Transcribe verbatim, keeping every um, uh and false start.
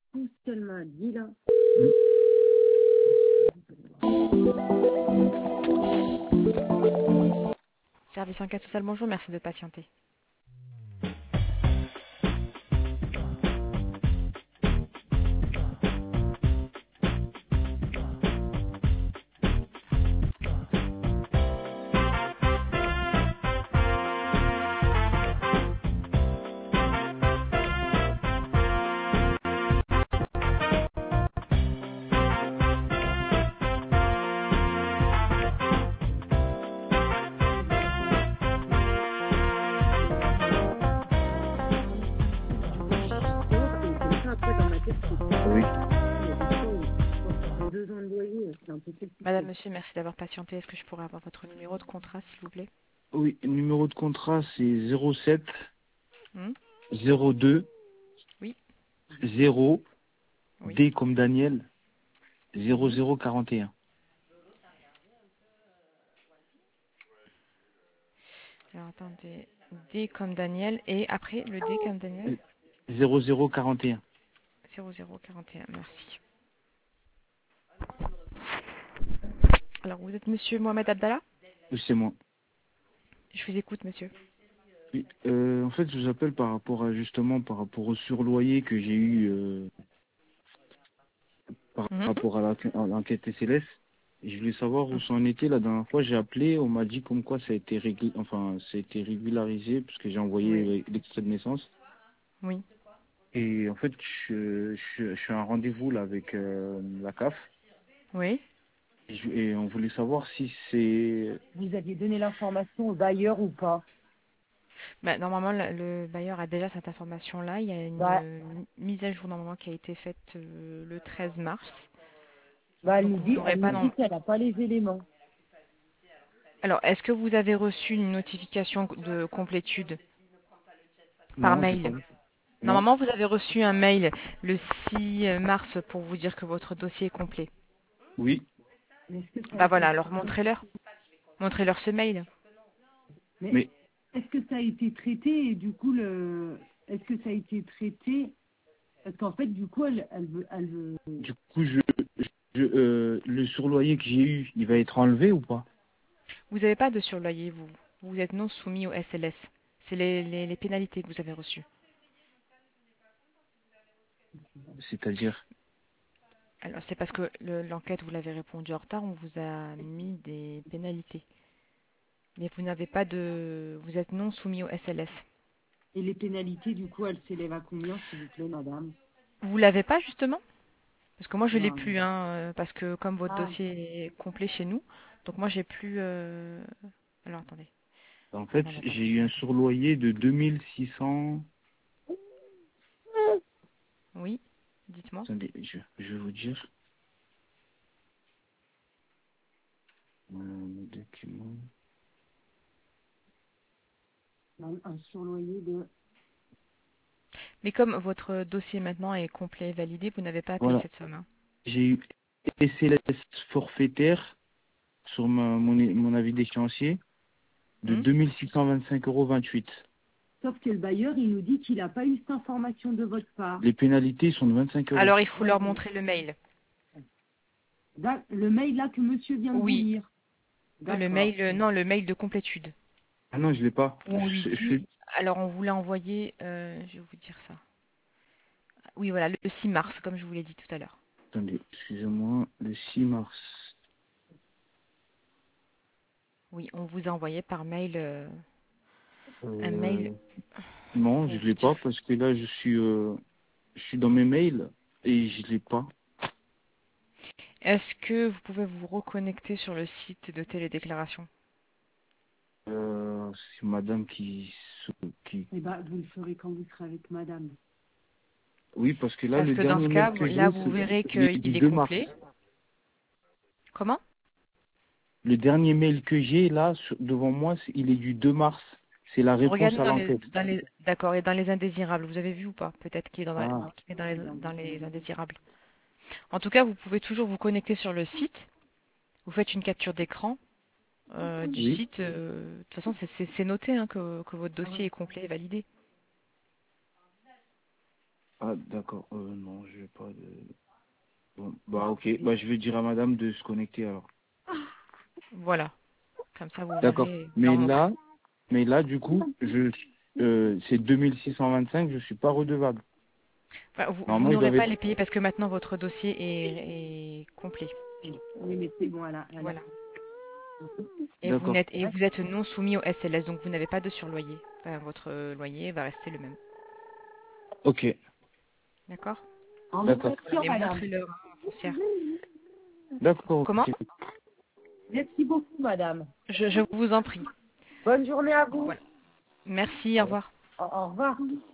tout ce qu'elle m'a dit là. Service enquête sociale, bonjour, merci de patienter. Oui. Madame, monsieur, merci d'avoir patienté. Est-ce que je pourrais avoir votre numéro de contrat, s'il vous plaît? Oui, le numéro de contrat c'est zéro sept Hmm. zéro deux Oui, zéro oui. D comme Daniel zéro Mhm. zéro quarante et un. Alors attendez, D comme Daniel, et après le D comme Daniel? zéro zéro quarante et un. zéro zéro quarante et un, merci. Alors, vous êtes monsieur Mohamed Abdallah? Oui, c'est moi. Je vous écoute, monsieur. Oui, euh, en fait, je vous appelle par rapport à justement par rapport au surloyer que j'ai eu euh, par Mhm. rapport à la- à l'enquête S L S. Et je voulais savoir où ça en était. La dernière fois, j'ai appelé, on m'a dit comme quoi ça a été réglé, enfin, ça a été régularisé parce que j'ai Oui, envoyé l'extrait de naissance. oui, Et en fait, je, je, je suis à un rendez-vous là avec euh, la C A F. oui. Et, je- et on voulait savoir si c'est... Vous aviez donné l'information au bailleur ou pas? Bah, normalement, le, le bailleur a déjà cette information-là. Il y a une Bah, euh, mise à jour normalement qui a été faite euh, le treize mars. bah elle Donc nous vous dit, n'aurez elle pas nous dit non. qu'elle n'a pas les éléments. Alors, est-ce que vous avez reçu une notification de complétude par Non, j'ai pas mail? vu. Non. Normalement, vous avez reçu un mail le six mars pour vous dire que votre dossier est complet. Oui. Mais est-ce que ça a Bah été voilà, alors montrez-leur. Montrez-leur ce mail. Mais Mais est-ce que ça a été traité et du coup le est-ce que ça a été traité parce qu'en fait du coup elle elle veut elle veut du coup, je, je euh, le surloyer que j'ai eu, il va être enlevé ou pas? Vous n'avez pas de surloyer, vous. Vous êtes non soumis au S L S. C'est les, les, les pénalités que vous avez reçues. C'est-à-dire? Alors, c'est parce que le- l'enquête, vous l'avez répondu en retard, on vous a mis des pénalités. Mais vous n'avez pas de... Vous êtes non soumis au S L S. Et les pénalités, du coup, elles s'élèvent à combien, s'il vous plaît, madame? Vous l'avez pas, justement? Parce que moi, je l'ai Non. plus, hein, euh, parce que comme votre Ah, dossier est complet chez nous, donc moi, j'ai plus... euh, Alors, attendez. en fait, Non, attendez, j'ai je eu vais un regarder. surloyer de deux mille six cents. Oui, dites-moi. Attendez, je, je vais vous dire. Euh, le document. Un, un surloyer de... Mais comme votre dossier maintenant est complet et validé, vous n'avez pas à payer Voilà. cette somme, hein. J'ai eu S L S forfaitaire sur ma, mon, mon avis d'échéancier de Hmm. deux mille six cent vingt-cinq euros vingt-huit. Sauf que le bailleur, il nous dit qu'il n'a pas eu cette information de votre part. Les pénalités sont de vingt-cinq euros. Alors, il faut Ouais, leur mais- montrer le mail. D'ac- Le mail là que monsieur vient de vous Oui, lire. le D'accord. mail, euh, non, le mail de complétude. Ah non, je l'ai pas. Où on lui Je, je dit, fais... alors on vous l'a envoyé, euh, je vais vous dire ça. Oui, voilà, le six mars, comme je vous l'ai dit tout à l'heure. Attendez, excusez-moi, le six mars. Oui, on vous a envoyé par mail euh, un mail Euh, non, pour je vous l'ai dire. pas parce que là, je suis, euh, je suis dans mes mails et je l'ai pas. Est-ce que vous pouvez vous reconnecter sur le site de télédéclaration? Euh, c'est madame qui, se- qui... Eh ben, vous le ferez quand vous serez avec madame. Oui, parce que là, Parce le que dans ce dernier cas, mail vous- que là, j'ai, vous c'est verrez il est du qu'il est deux mars. complet. Comment? Le dernier mail que j'ai là, sur- devant moi, c'est- il est du deux mars. C'est la réponse Regardez à dans les, l'enquête. dans les, d'accord, et dans les indésirables, vous avez vu ou pas? Peut-être qu'il est dans, Ah, qu'il est dans les, dans les indésirables. En tout cas, vous pouvez toujours vous connecter sur le site. Vous faites une capture d'écran euh, du oui. site. euh, de toute façon, c'est c'est- c'est noté, hein, que, que votre dossier est complet et validé. Ah, d'accord. Euh, non, je vais pas de... Bon, bah, ok. Bah, je vais dire à madame de se connecter, alors. Voilà. Comme ça, vous D'accord. verrez Mais leur nom. là, mais là, du coup, je, euh, c'est deux mille six cent vingt-cinq, je suis pas redevable. Enfin, vous vous Normalement, ils n'aurez doivent pas à être... les payer parce que maintenant, votre dossier est, est complet. Oui, mais c'est bon, elle a, elle a- Voilà. Et vous D'accord. n'êtes et vous êtes non soumis au S L S, donc vous n'avez pas de surloyer. Enfin, votre euh, loyer va rester le même. Ok. D'accord? En D'accord. ouverture, Mais madame. montrez-leur hein, foncière. D'accord. Comment? Ok. Merci beaucoup, madame. Je, je vous en prie. Bonne journée à vous. Voilà. Merci, au revoir. Au, au revoir.